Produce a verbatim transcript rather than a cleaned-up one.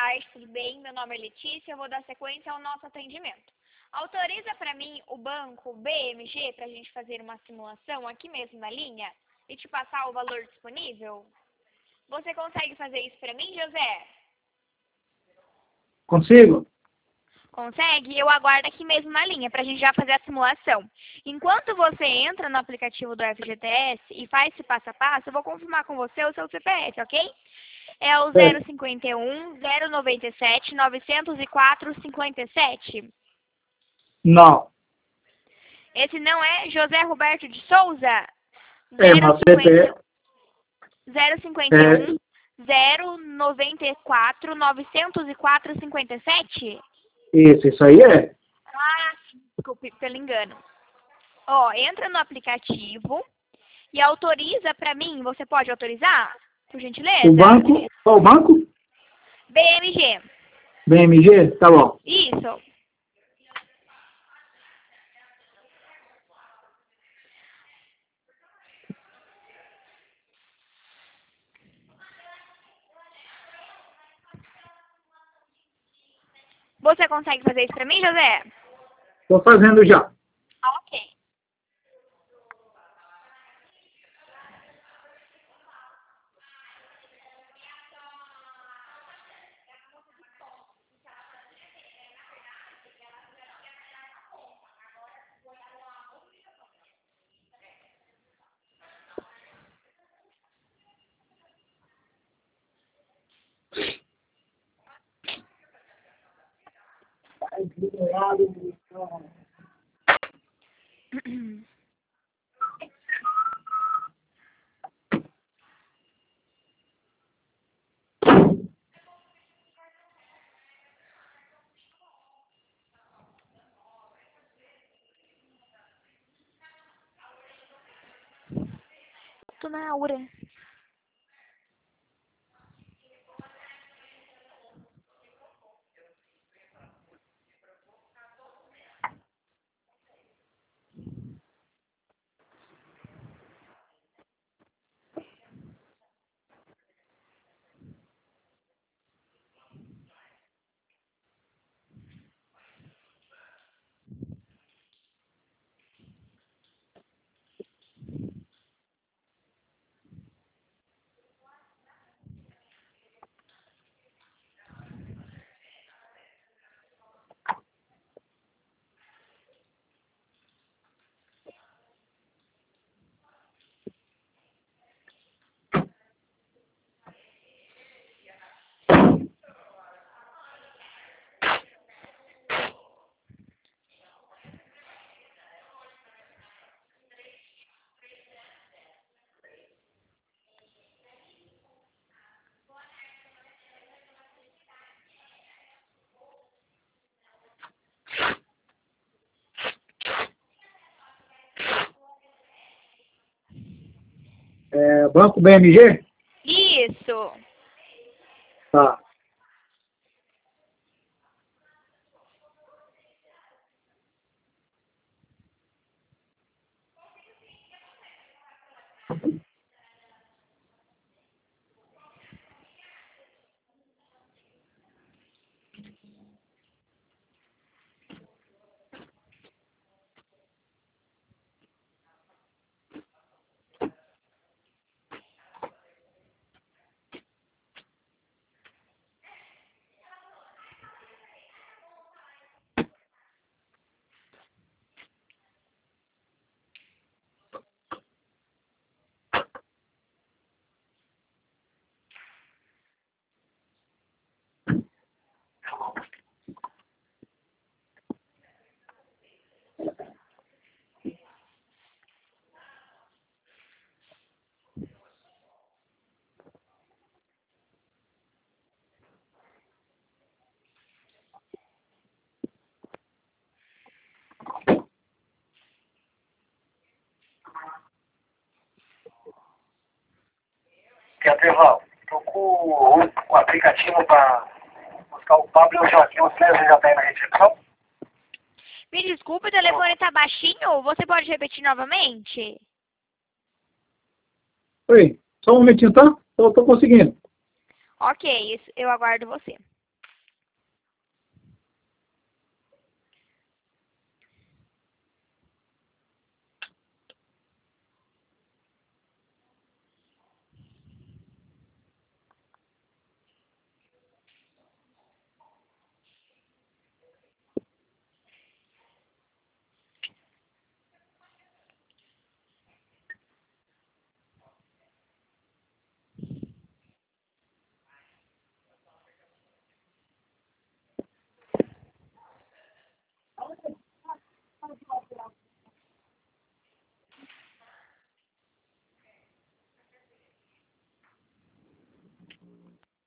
tarde, tudo bem? Meu nome é Letícia, eu vou dar sequência ao nosso atendimento. Autoriza para mim o banco B M G para a gente fazer uma simulação aqui mesmo na linha e te passar o valor disponível? Você consegue fazer isso para mim, José? Consigo? Consegue? Eu aguardo aqui mesmo na linha para a gente já fazer a simulação. Enquanto você entra no aplicativo do F G T S e faz esse passo a passo, eu vou confirmar com você o seu C P F, ok? É o zero cinquenta e um, zero noventa e sete, novecentos e quatro, cinquenta e sete? Não. Esse não é José Roberto de Souza? É, mas C P F... zero cinquenta e um, zero noventa e quatro, novecentos e quatro, cinquenta e sete? Isso, isso aí é. Ah, desculpe pelo engano. Ó, entra no aplicativo e autoriza para mim. Você pode autorizar, por gentileza? O banco? Qual o banco? B M G. B M G? Tá bom. Isso. Você consegue fazer isso para mim, José? Tô fazendo já. Ah, ok. Tô na aura. É, banco B M G? Isso. Tá. Quer Trevão, tô com o, o aplicativo para buscar o Pablo e o Joaquim, vocês já tem na recepção? Me desculpe, o telefone tá baixinho. Você pode repetir novamente? Oi, só um momentinho, tá? Eu tô conseguindo. Ok, isso, eu aguardo você.